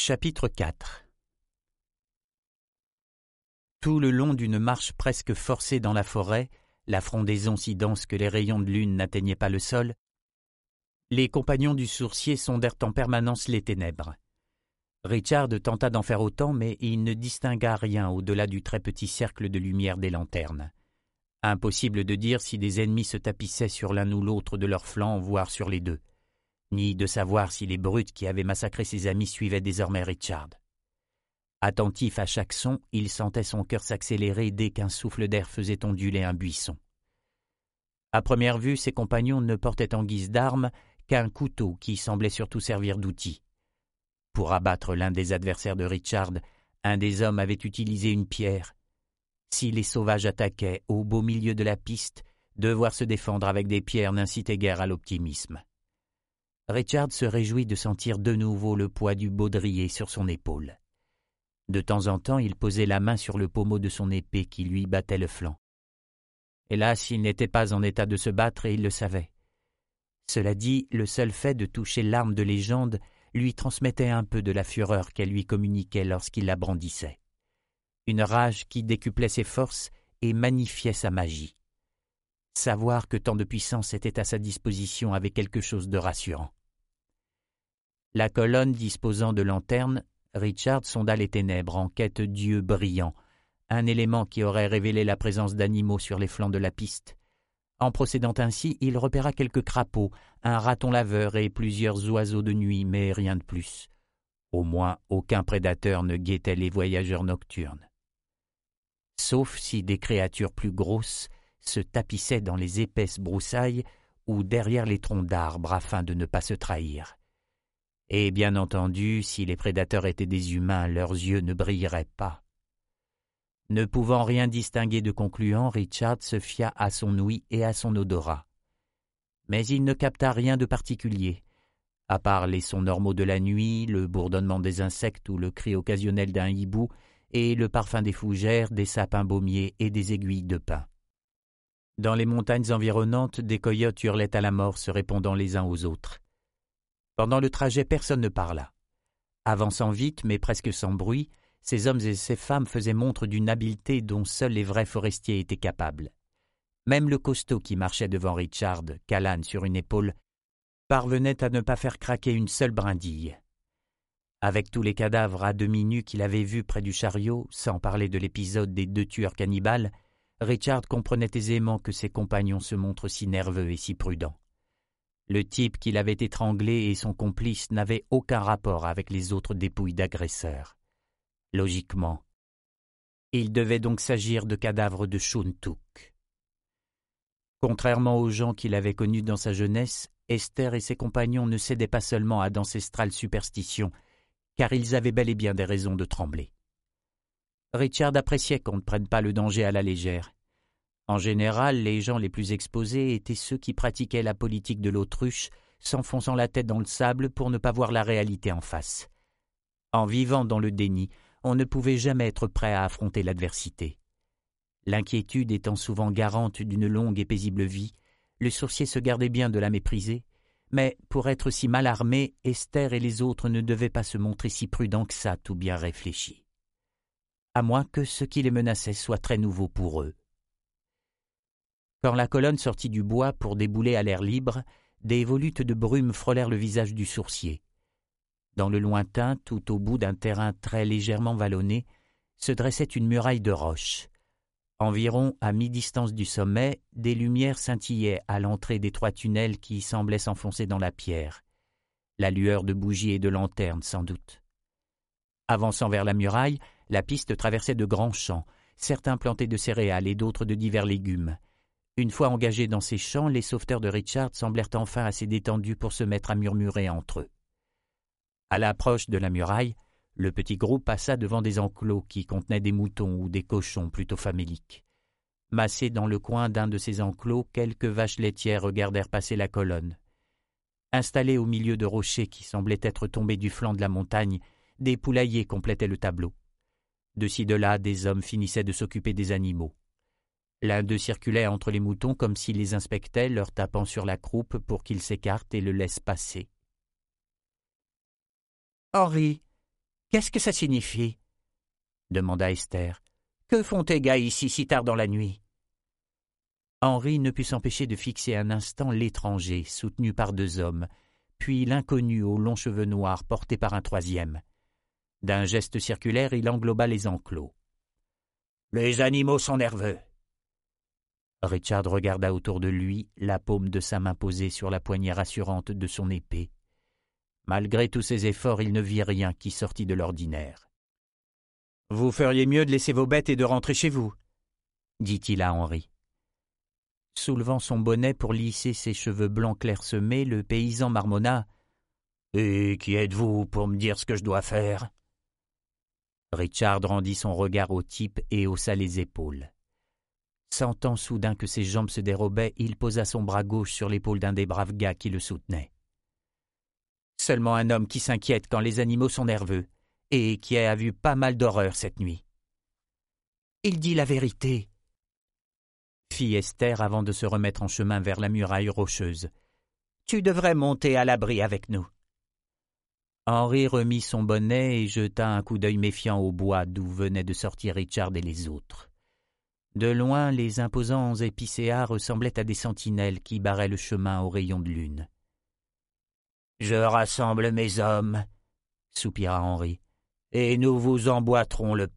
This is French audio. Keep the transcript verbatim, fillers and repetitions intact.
Chapitre quatre. Tout le long d'une marche presque forcée dans la forêt, la frondaison si dense que les rayons de lune n'atteignaient pas le sol, les compagnons du sourcier sondèrent en permanence les ténèbres. Richard tenta d'en faire autant, mais il ne distingua rien au-delà du très petit cercle de lumière des lanternes. Impossible de dire si des ennemis se tapissaient sur l'un ou l'autre de leurs flancs, voire sur les deux, ni de savoir si les brutes qui avaient massacré ses amis suivaient désormais Richard. Attentif à chaque son, il sentait son cœur s'accélérer dès qu'un souffle d'air faisait onduler un buisson. À première vue, ses compagnons ne portaient en guise d'arme qu'un couteau qui semblait surtout servir d'outil. Pour abattre l'un des adversaires de Richard, un des hommes avait utilisé une pierre. Si les sauvages attaquaient au beau milieu de la piste, devoir se défendre avec des pierres n'incitait guère à l'optimisme. Richard se réjouit de sentir de nouveau le poids du baudrier sur son épaule. De temps en temps, il posait la main sur le pommeau de son épée qui lui battait le flanc. Hélas, il n'était pas en état de se battre et il le savait. Cela dit, le seul fait de toucher l'arme de légende lui transmettait un peu de la fureur qu'elle lui communiquait lorsqu'il la brandissait. Une rage qui décuplait ses forces et magnifiait sa magie. Savoir que tant de puissance était à sa disposition avait quelque chose de rassurant. La colonne disposant de lanternes, Richard sonda les ténèbres en quête d'yeux brillants, un élément qui aurait révélé la présence d'animaux sur les flancs de la piste. En procédant ainsi, il repéra quelques crapauds, un raton laveur et plusieurs oiseaux de nuit, mais rien de plus. Au moins, aucun prédateur ne guettait les voyageurs nocturnes. Sauf si des créatures plus grosses se tapissaient dans les épaisses broussailles ou derrière les troncs d'arbres afin de ne pas se trahir. Et bien entendu, si les prédateurs étaient des humains, leurs yeux ne brilleraient pas. Ne pouvant rien distinguer de concluant, Richard se fia à son ouïe et à son odorat. Mais il ne capta rien de particulier, à part les sons normaux de la nuit, le bourdonnement des insectes ou le cri occasionnel d'un hibou et le parfum des fougères, des sapins baumiers et des aiguilles de pin. Dans les montagnes environnantes, des coyotes hurlaient à la mort, se répondant les uns aux autres. Pendant le trajet, personne ne parla. Avançant vite, mais presque sans bruit, ces hommes et ces femmes faisaient montre d'une habileté dont seuls les vrais forestiers étaient capables. Même le costaud qui marchait devant Richard, Callan sur une épaule, parvenait à ne pas faire craquer une seule brindille. Avec tous les cadavres à demi nus qu'il avait vus près du chariot, sans parler de l'épisode des deux tueurs cannibales, Richard comprenait aisément que ses compagnons se montrent si nerveux et si prudents. Le type qui l'avait étranglé et son complice n'avaient aucun rapport avec les autres dépouilles d'agresseurs. Logiquement, il devait donc s'agir de cadavres de Chuntuk. Contrairement aux gens qu'il avait connus dans sa jeunesse, Esther et ses compagnons ne cédaient pas seulement à d'ancestrales superstitions, car ils avaient bel et bien des raisons de trembler. Richard appréciait qu'on ne prenne pas le danger à la légère. En général, les gens les plus exposés étaient ceux qui pratiquaient la politique de l'autruche, s'enfonçant la tête dans le sable pour ne pas voir la réalité en face. En vivant dans le déni, on ne pouvait jamais être prêt à affronter l'adversité. L'inquiétude étant souvent garante d'une longue et paisible vie, le sourcier se gardait bien de la mépriser, mais pour être si mal armés, Esther et les autres ne devaient pas se montrer si prudents que ça, tout bien réfléchi. À moins que ce qui les menaçait soit très nouveau pour eux. Quand la colonne sortit du bois pour débouler à l'air libre, des volutes de brume frôlèrent le visage du sourcier. Dans le lointain, tout au bout d'un terrain très légèrement vallonné, se dressait une muraille de roches. Environ à mi-distance du sommet, des lumières scintillaient à l'entrée d'étroits tunnels qui semblaient s'enfoncer dans la pierre. La lueur de bougies et de lanternes, sans doute. Avançant vers la muraille, la piste traversait de grands champs, certains plantés de céréales et d'autres de divers légumes. Une fois engagés dans ces champs, les sauveteurs de Richard semblèrent enfin assez détendus pour se mettre à murmurer entre eux. À l'approche de la muraille, le petit groupe passa devant des enclos qui contenaient des moutons ou des cochons plutôt faméliques. Massés dans le coin d'un de ces enclos, quelques vaches laitières regardèrent passer la colonne. Installés au milieu de rochers qui semblaient être tombés du flanc de la montagne, des poulaillers complétaient le tableau. De ci de là, des hommes finissaient de s'occuper des animaux. L'un d'eux circulait entre les moutons comme s'il les inspectait, leur tapant sur la croupe pour qu'ils s'écartent et le laissent passer. « Henri, Qu'est-ce que ça signifie? Demanda Esther. Que font tes gars ici si tard dans la nuit? Henri ne put s'empêcher de fixer un instant l'étranger, soutenu par deux hommes, puis l'inconnu aux longs cheveux noirs porté par un troisième. D'un geste circulaire, il engloba les enclos. « Les animaux sont nerveux. » Richard regarda autour de lui, la paume de sa main posée sur la poignée rassurante de son épée. Malgré tous ses efforts, il ne vit rien qui sortît de l'ordinaire. « Vous feriez mieux de laisser vos bêtes et de rentrer chez vous, » dit-il à Henri. Soulevant son bonnet pour lisser ses cheveux blancs clairsemés, le paysan marmonna. « Et qui êtes-vous pour me dire ce que je dois faire ?» Richard rendit son regard au type et haussa les épaules. Sentant soudain que ses jambes se dérobaient, il posa son bras gauche sur l'épaule d'un des braves gars qui le soutenaient. « Seulement un homme qui s'inquiète quand les animaux sont nerveux, et qui a vu pas mal d'horreurs cette nuit. »« Il dit la vérité, » fit Esther avant de se remettre en chemin vers la muraille rocheuse. « Tu devrais monter à l'abri avec nous. » Henri remit son bonnet et jeta un coup d'œil méfiant au bois d'où venaient de sortir Richard et les autres. De loin, les imposants épicéas ressemblaient à des sentinelles qui barraient le chemin aux rayons de lune. « Je rassemble mes hommes, » soupira Henri, « et nous vous emboîterons le pas. »